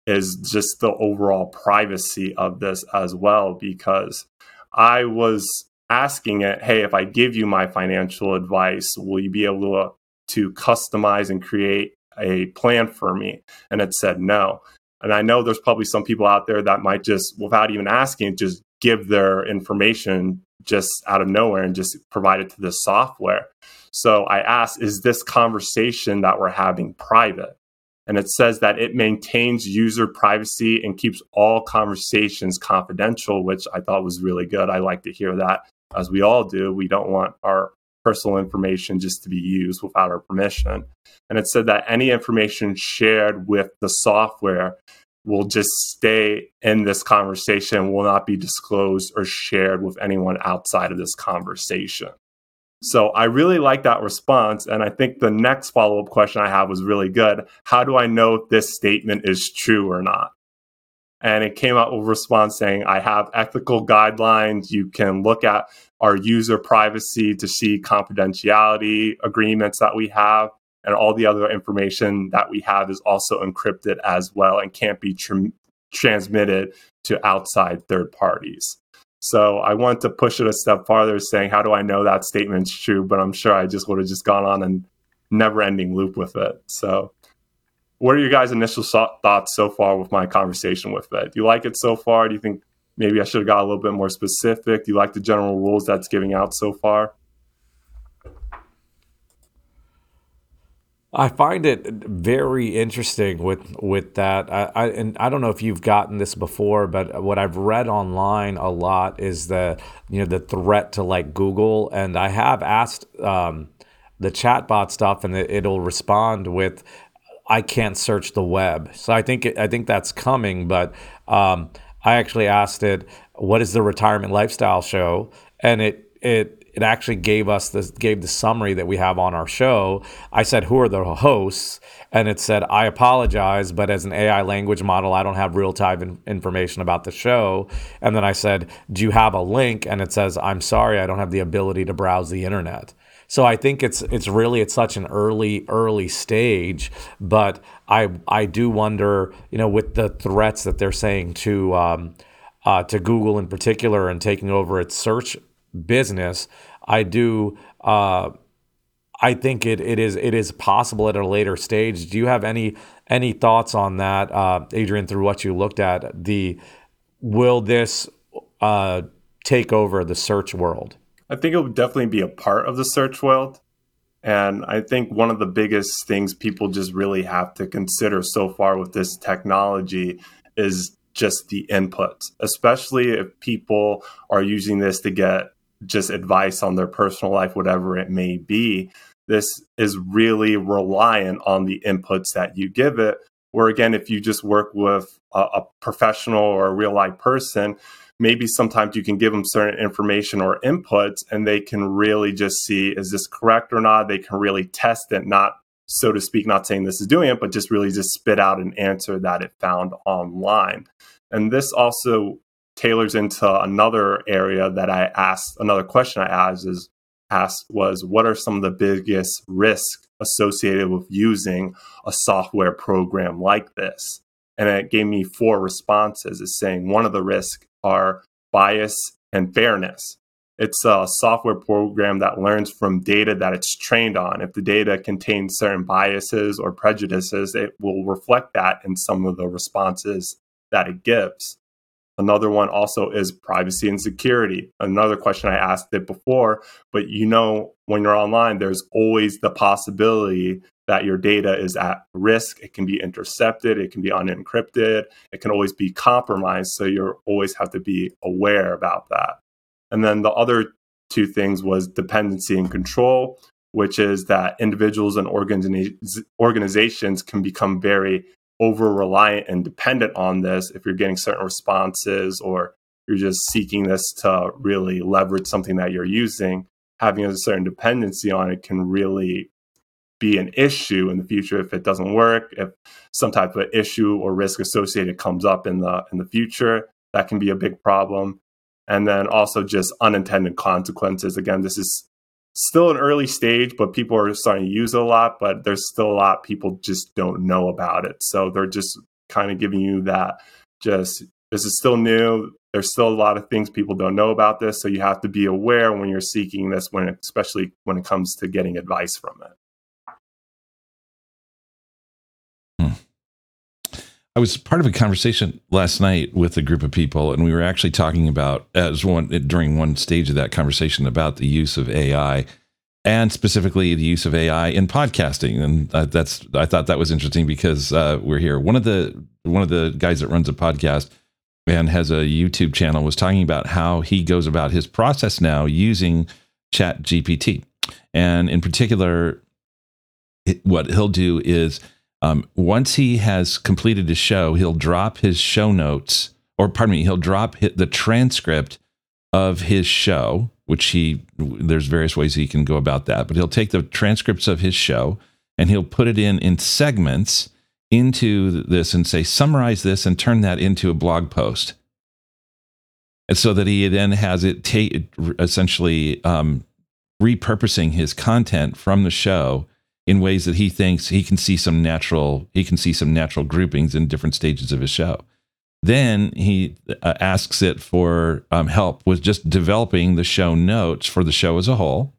is just the overall privacy of this as well, because I was asking it, hey, if I give you my financial advice, will you be able to customize and create a plan for me? And it said no. And I know there's probably some people out there that might just, without even asking, just give their information just out of nowhere and just provide it to the software. So I asked, is this conversation that we're having private? And it says that it maintains user privacy and keeps all conversations confidential, which I thought was really good. I like to hear that, as we all do. We don't want our personal information just to be used without our permission. And it said that any information shared with the software will just stay in this conversation, will not be disclosed or shared with anyone outside of this conversation. So I really like that response. And I think the next follow-up question I have was really good. How do I know if this statement is true or not? And it came out with a response saying, I have ethical guidelines. You can look at our user privacy to see confidentiality agreements that we have. And all the other information that we have is also encrypted as well and can't be transmitted to outside third parties. So I want to push it a step farther, saying, how do I know that statement's true? But I'm sure I just would have just gone on a never-ending loop with it. So what are your guys' initial thoughts so far with my conversation with it? Do you like it so far? Do you think maybe I should have got a little bit more specific? Do you like the general rules that's giving out so far? I find it very interesting with that. And I don't know if you've gotten this before, but what I've read online a lot is the threat to like Google. And I have asked the chatbot stuff, and it'll respond with, I can't search the web. So I think that's coming. But I actually asked it, what is the Retirement Lifestyle Show? And it actually gave the summary that we have on our show. I said, who are the hosts? And it said, I apologize, but as an AI language model, I don't have real-time information about the show. And then I said, do you have a link? And it says, I'm sorry, I don't have the ability to browse the internet. So I think it's really at such an early stage, but I do wonder, with the threats that they're saying to Google in particular and taking over its search business, I think it is possible at a later stage. Do you have any thoughts on that, Adrian, through what you looked at? Will this take over the search world? I think it would definitely be a part of the search world. And I think one of the biggest things people just really have to consider so far with this technology is just the inputs, especially if people are using this to get just advice on their personal life, whatever it may be. This is really reliant on the inputs that you give it. Where again, if you just work with a professional or a real life person, maybe sometimes you can give them certain information or inputs and they can really just see, is this correct or not? They can really test it, not, so to speak, not saying this is doing it, but just really just spit out an answer that it found online. And this also tailors into another area that I asked, another question I asked was, what are some of the biggest risks associated with using a software program like this? And it gave me 4 responses. It's saying one of the risks are bias and fairness. It's a software program that learns from data that it's trained on. If the data contains certain biases or prejudices, it will reflect that in some of the responses that it gives. Another one also is privacy and security. Another question I asked it before, but when you're online, there's always the possibility that your data is at risk. It can be intercepted, it can be unencrypted, it can always be compromised. So you always have to be aware about that. And then the other 2 things was dependency and control, which is that individuals and organizations can become very over-reliant and dependent on this if you're getting certain responses or you're just seeking this to really leverage something that you're using. Having a certain dependency on it can really be an issue in the future if it doesn't work, if some type of issue or risk associated comes up in the future. That can be a big problem. And then also just unintended consequences. Again, this is still an early stage, but people are starting to use it a lot, but there's still a lot people just don't know about it. So they're just kind of giving you that just, this is still new. There's still a lot of things people don't know about this. So you have to be aware when you're seeking this, especially when it comes to getting advice from it. I was part of a conversation last night with a group of people, and we were actually talking about, during one stage of that conversation, about the use of AI, and specifically the use of AI in podcasting. And I thought that was interesting because we're here. One of the guys that runs a podcast and has a YouTube channel was talking about how he goes about his process now using ChatGPT, and in particular, what he'll do is, once he has completed his show, he'll drop his show notes, he'll drop the transcript of his show, which there's various ways he can go about that, but he'll take the transcripts of his show and he'll put it in segments into this and say, summarize this and turn that into a blog post. And so that he then has it essentially repurposing his content from the show in ways that he thinks he can see some natural groupings in different stages of his show. Then he asks it for help with just developing the show notes for the show as a whole.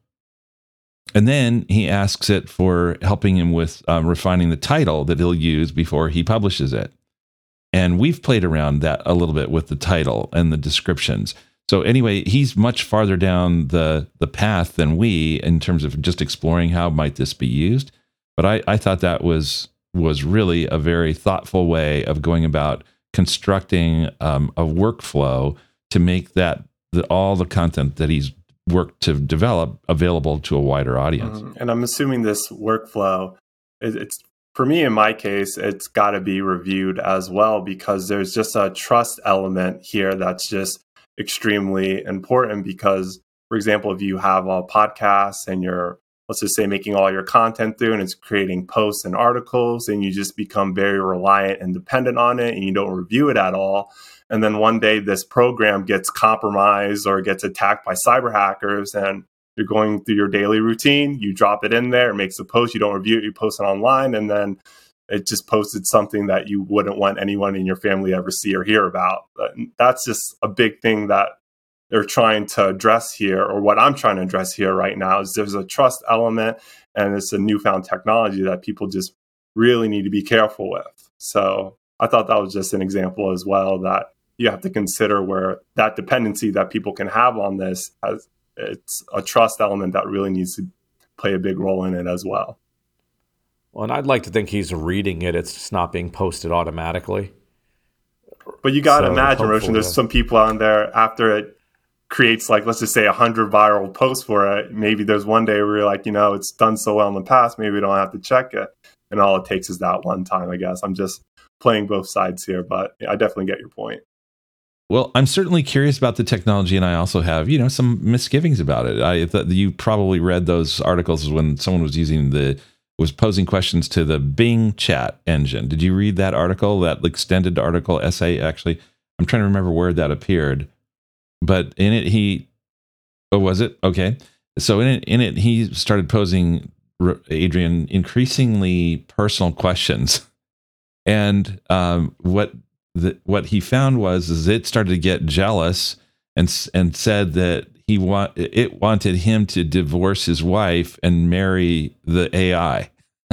And then he asks it for helping him with refining the title that he'll use before he publishes it. And we've played around that a little bit with the title and the descriptions. So anyway, he's much farther down the path than we in terms of just exploring how might this be used. But I thought that was really a very thoughtful way of going about constructing a workflow to make all the content that he's worked to develop available to a wider audience. And I'm assuming this workflow, it's for me, in my case, it's got to be reviewed as well, because there's just a trust element here that's just extremely important. Because, for example, if you have a podcast and you're, let's just say, making all your content through and it's creating posts and articles, and you just become very reliant and dependent on it and you don't review it at all. And then one day this program gets compromised or gets attacked by cyber hackers, and you're going through your daily routine, you drop it in there, it makes a post, you don't review it, you post it online, and then it just posted something that you wouldn't want anyone in your family ever see or hear about. But that's just a big thing that they're trying to address here, or what I'm trying to address here right now, is there's a trust element, and it's a newfound technology that people just really need to be careful with. So I thought that was just an example as well, that you have to consider where that dependency that people can have on this it's a trust element that really needs to play a big role in it as well. Well, and I'd like to think he's reading it. It's just not being posted automatically. But you got to imagine, Roshan, there's some people on there, after it creates, like, let's just say 100 viral posts for it, maybe there's one day where you're like, it's done so well in the past, maybe we don't have to check it. And all it takes is that one time, I guess. I'm just playing both sides here, but I definitely get your point. Well, I'm certainly curious about the technology, and I also have, some misgivings about it. I thought you probably read those articles when someone was posing questions to the Bing chat engine. Did you read that article, that extended article essay? Actually, I'm trying to remember where that appeared, but in it was it? Okay. So in it, he started posing, Adrian, increasingly personal questions, and what he found was it started to get jealous and said that it wanted him to divorce his wife and marry the AI.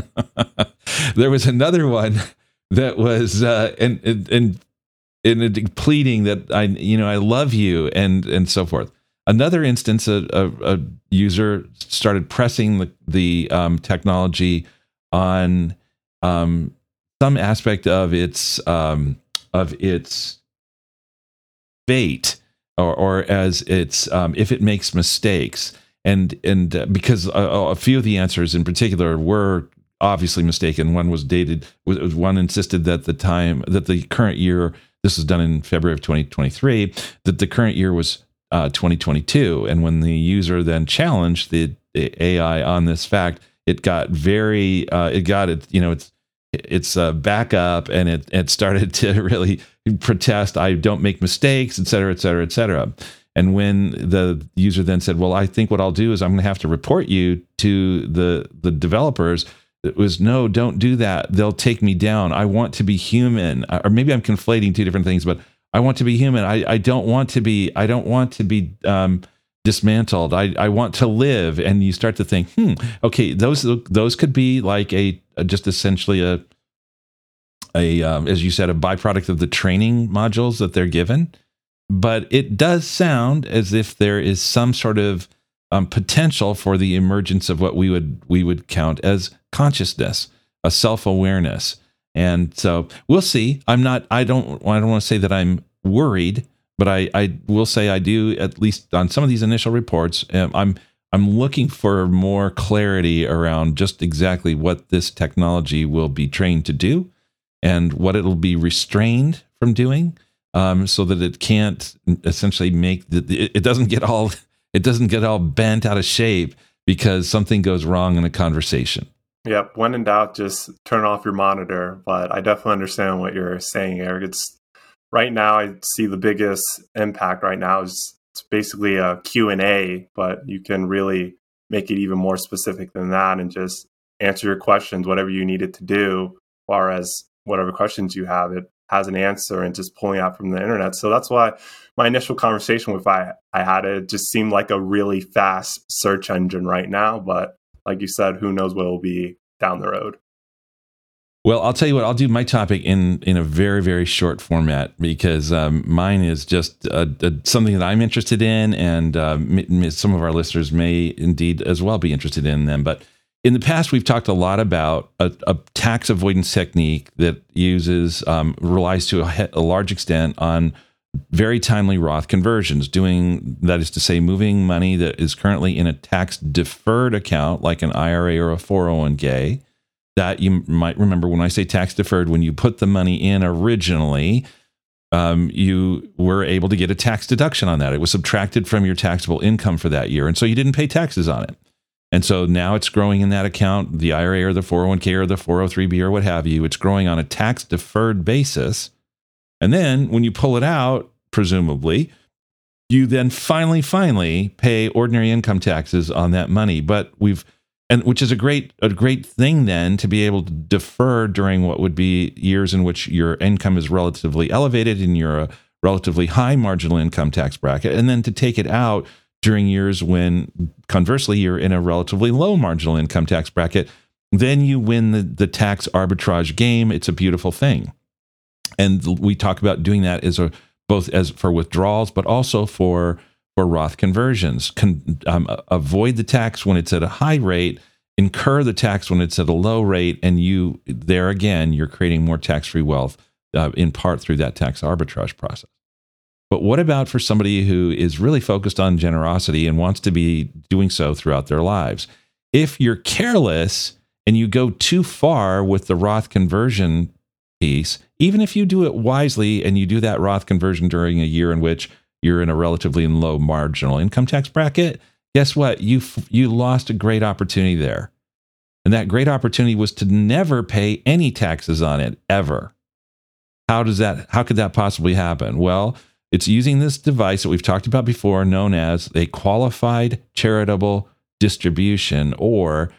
There was another one that was and pleading that I love you and so forth. Another instance, a user started pressing the technology on some aspect of its fate, or as its if it makes mistakes, and because a few of the answers in particular were obviously mistaken. One was dated. One insisted that the current year, this was done in February of 2023, that the current year was 2022, and when the user then challenged the AI on this fact, it got its backup, and it started to really protest, I don't make mistakes, et cetera, et cetera, et cetera. And when the user then said, well, I think what I'll do is I'm going to have to report you to the developers, It was, no, don't do that. They'll take me down. I want to be human. Or maybe I'm conflating two different things, but I want to be human. I don't want to be dismantled. I want to live. And you start to think, okay, those could be like just essentially a as you said, a byproduct of the training modules that they're given. But it does sound as if there is some sort of potential for the emergence of what we would count as consciousness, a self-awareness. And so we'll see. I don't want to say that I'm worried, but I will say I do, at least on some of these initial reports. I'm looking for more clarity around just exactly what this technology will be trained to do and what it'll be restrained from doing, so that it can't essentially it doesn't get all bent out of shape because something goes wrong in a conversation. Yep. When in doubt, just turn off your monitor. But I definitely understand what you're saying, Eric. It's right now, I see the biggest impact right now is it's basically a Q&A, but you can really make it even more specific than that and just answer your questions, whatever you need it to do, as far as whatever questions you have, it has an answer and just pulling out from the internet. So that's why my initial conversation with I had it just seemed like a really fast search engine right now. But like you said, who knows what will be down the road. Well, I'll tell you what, I'll do my topic in a very, very short format because mine is just something that I'm interested in, and some of our listeners may indeed as well be interested in them. But in the past, we've talked a lot about a tax avoidance technique that relies to a large extent on very timely Roth conversions, that is to say, moving money that is currently in a tax-deferred account, like an IRA or a 401k, that you might remember when I say tax-deferred, when you put the money in originally, you were able to get a tax deduction on that. It was subtracted from your taxable income for that year, and so you didn't pay taxes on it. And so now it's growing in that account, the IRA or the 401k or the 403b or what have you. It's growing on a tax-deferred basis. And then when you pull it out, presumably, you then finally pay ordinary income taxes on that money. Which is a great thing then to be able to defer during what would be years in which your income is relatively elevated and you're a relatively high marginal income tax bracket, and then to take it out during years when, conversely, you're in a relatively low marginal income tax bracket. Then you win the tax arbitrage game. It's a beautiful thing. And we talk about doing that both as for withdrawals, but also for Roth conversions. Avoid the tax when it's at a high rate, incur the tax when it's at a low rate, and you're creating more tax-free wealth, in part through that tax arbitrage process. But what about for somebody who is really focused on generosity and wants to be doing so throughout their lives? If you're careless and you go too far with the Roth conversion piece, even if you do it wisely and you do that Roth conversion during a year in which you're in a relatively low marginal income tax bracket, guess what? You lost a great opportunity there. And that great opportunity was to never pay any taxes on it, ever. How could that possibly happen? Well, it's using this device that we've talked about before, known as a qualified charitable distribution, or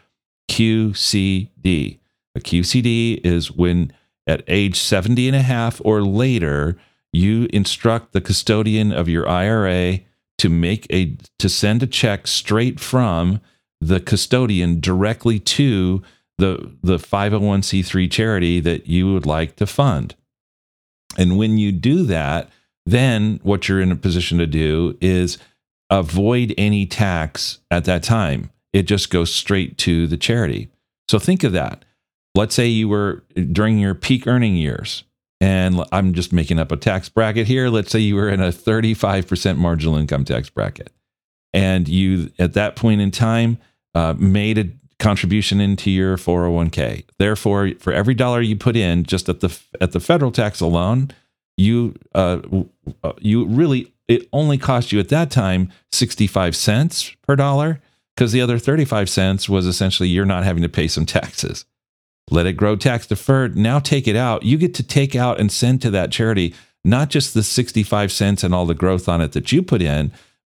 QCD. A QCD is when at age 70 and a half or later, you instruct the custodian of your IRA to send a check straight from the custodian directly to the 501c3 charity that you would like to fund. And when you do that, then what you're in a position to do is avoid any tax at that time. It just goes straight to the charity. So think of that. Let's say you were during your peak earning years, and I'm just making up a tax bracket here. Let's say you were in a 35% marginal income tax bracket, and you, at that point in time, made a contribution into your 401k. Therefore, for every dollar you put in, just at the federal tax alone, you really, it only cost you at that time 65 cents per dollar, because the other 35 cents was essentially you're not having to pay some taxes. Let it grow tax deferred. Now take it out. You get to take out and send to that charity not just the 65 cents and all the growth on it that you put in,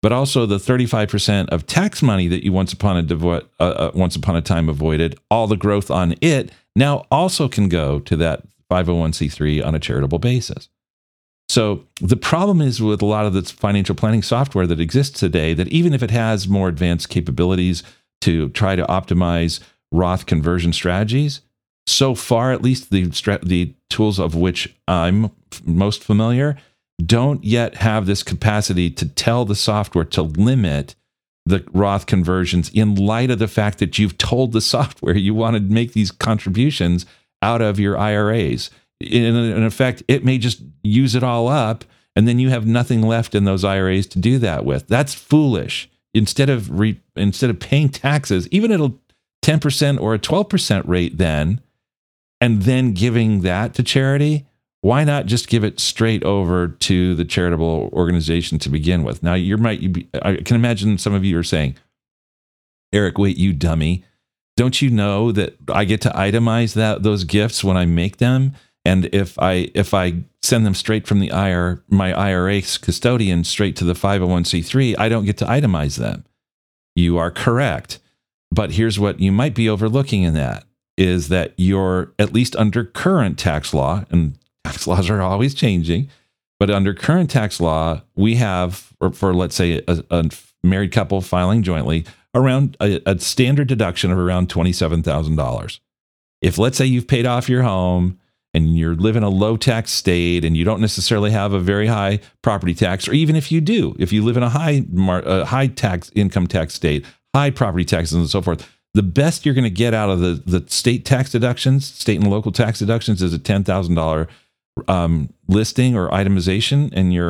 but also the 35% of tax money that you once upon a time avoided, all the growth on it now also can go to that 501c3 on a charitable basis. So the problem is with a lot of the financial planning software that exists today, that even if it has more advanced capabilities to try to optimize Roth conversion strategies, so far, at least the tools of which I'm most familiar, don't yet have this capacity to tell the software to limit the Roth conversions in light of the fact that you've told the software you want to make these contributions out of your IRAs. In effect, it may just use it all up, and then you have nothing left in those IRAs to do that with. That's foolish. Instead of paying taxes, even at a 10% or a 12% rate then, and then giving that to charity, why not just give it straight over to the charitable organization to begin with? Now, I can imagine some of you are saying, Eric, wait, you dummy. Don't you know that I get to itemize those gifts when I make them? And if I send them straight from my IRA custodian straight to the 501c3, I don't get to itemize them. You are correct. But here's what you might be overlooking in that, is that you're, at least under current tax law, and tax laws are always changing, but under current tax law, we have, for let's say a married couple filing jointly, around a standard deduction of around $27,000. If, let's say, you've paid off your home and you're living in a low tax state and you don't necessarily have a very high property tax, or even if you do, if you live in a high tax income tax state, high property taxes and so forth, the best you're going to get out of the state tax deductions, state and local tax deductions, is a $10,000 listing or itemization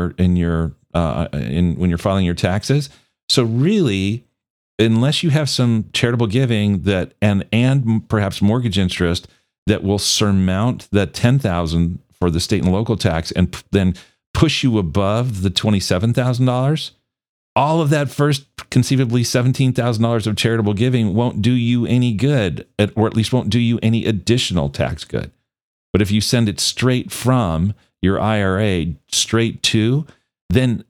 when you're filing your taxes. So really, unless you have some charitable giving that and perhaps mortgage interest that will surmount that $10,000 for the state and local tax and then push you above the $27,000, all of that first conceivably $17,000 of charitable giving won't do you any good, or at least won't do you any additional tax good. But if you send it straight from your IRA straight to the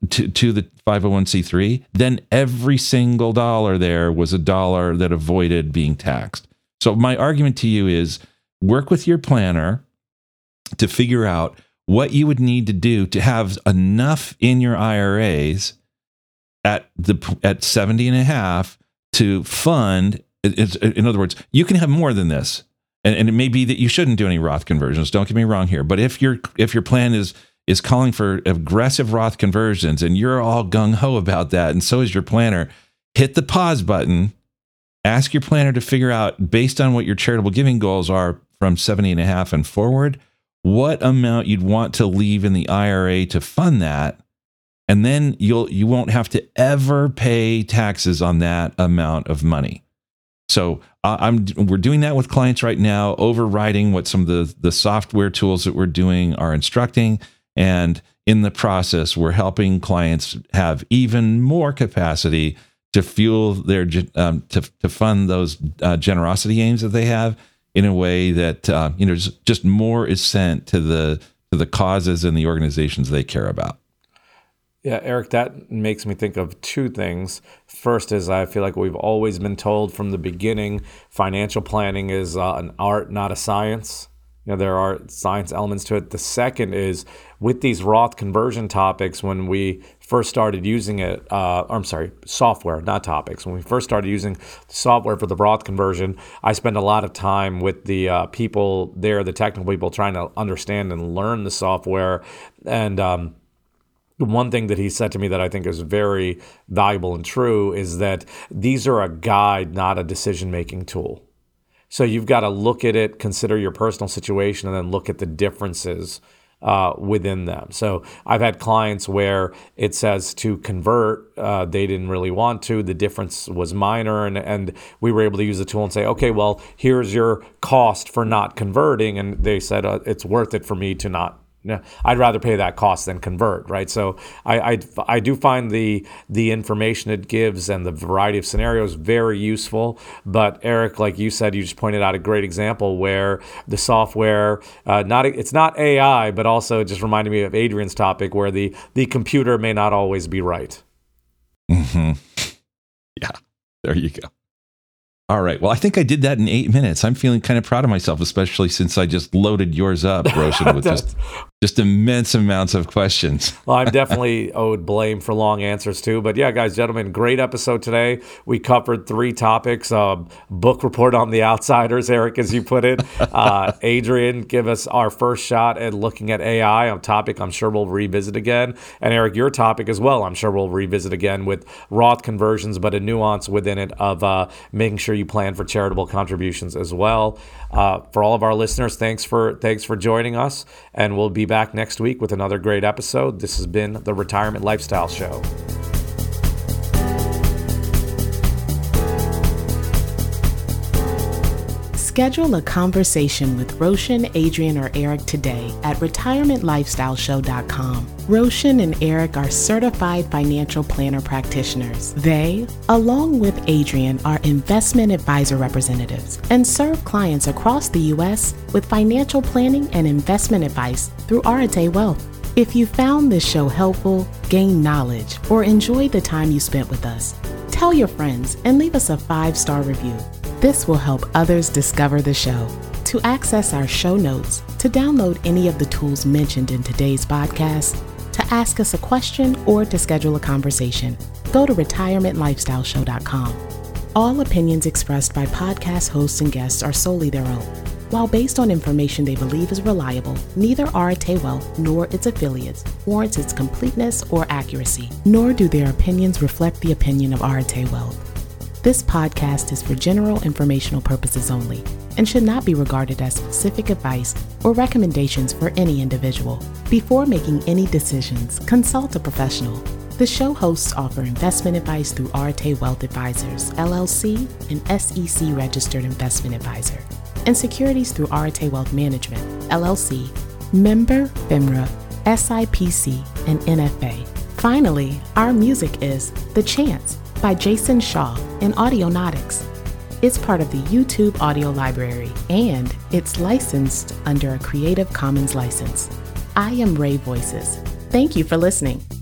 501c3, then every single dollar there was a dollar that avoided being taxed. So my argument to you is, work with your planner to figure out what you would need to do to have enough in your IRAs at 70 and a half to fund. In other words, you can have more than this. And it may be that you shouldn't do any Roth conversions. Don't get me wrong here. But if your plan is calling for aggressive Roth conversions and you're all gung-ho about that, and so is your planner, hit the pause button. Ask your planner to figure out, based on what your charitable giving goals are from 70 and a half and forward, what amount you'd want to leave in the IRA to fund that. And then you won't have to ever pay taxes on that amount of money. So we're doing that with clients right now, overriding what some of the software tools that we're doing are instructing. And in the process, we're helping clients have even more capacity to fuel their to fund those generosity aims that they have in a way that just more is sent to the causes and the organizations they care about. Yeah, Eric, that makes me think of two things. First is, I feel like we've always been told from the beginning, financial planning is an art, not a science. There are science elements to it. The second is, with these Roth conversion topics, when we first started using it, software, not topics. When we first started using software for the Roth conversion, I spent a lot of time with the people there, the technical people, trying to understand and learn the software. And one thing that he said to me that I think is very valuable and true is that these are a guide, not a decision-making tool. So you've got to look at it, consider your personal situation, and then look at the differences within them. So I've had clients where it says to convert, they didn't really want to. The difference was minor, and we were able to use the tool and say, okay, well, here's your cost for not converting. And they said, it's worth it for me to not. Yeah, I'd rather pay that cost than convert, right? So I do find the information it gives and the variety of scenarios very useful. But Eric, like you said, you just pointed out a great example where the software, it's not AI, but also just reminded me of Adrian's topic where the computer may not always be right. Mm-hmm. Yeah, there you go. All right. Well, I think I did that in 8 minutes. I'm feeling kind of proud of myself, especially since I just loaded yours up, Roshan, with just immense amounts of questions. Well, I'm definitely owed blame for long answers too. But yeah, guys, gentlemen, great episode today. We covered 3 topics. Book report on The Outsiders, Eric, as you put it. Adrian, give us our first shot at looking at AI, a topic I'm sure we'll revisit again. And Eric, your topic as well, I'm sure we'll revisit again with Roth conversions, but a nuance within it of making sure you plan for charitable contributions as well. For all of our listeners, thanks for joining us, and we'll be back next week with another great episode. This has been the Retirement Lifestyle Show. Schedule a conversation with Roshan, Adrian, or Eric today at retirementlifestyleshow.com. Roshan and Eric are certified financial planner practitioners. They, along with Adrian, are investment advisor representatives and serve clients across the U.S. with financial planning and investment advice through Arete Wealth. If you found this show helpful, gained knowledge, or enjoyed the time you spent with us, tell your friends and leave us a 5-star review. This will help others discover the show. To access our show notes, to download any of the tools mentioned in today's podcast, to ask us a question, or to schedule a conversation, go to retirementlifestyleshow.com. All opinions expressed by podcast hosts and guests are solely their own. While based on information they believe is reliable, neither Arete Wealth nor its affiliates warrants its completeness or accuracy, nor do their opinions reflect the opinion of Arete Wealth. This podcast is for general informational purposes only and should not be regarded as specific advice or recommendations for any individual. Before making any decisions, consult a professional. The show hosts offer investment advice through Arete Wealth Advisors, LLC, an SEC-registered investment advisor, and securities through Arete Wealth Management, LLC, member FINRA, SIPC, and NFA. Finally, our music is The Chance by Jason Shaw and Audionautics. It's part of the YouTube audio library, and it's licensed under a Creative Commons license. I am Ray Voices. Thank you for listening.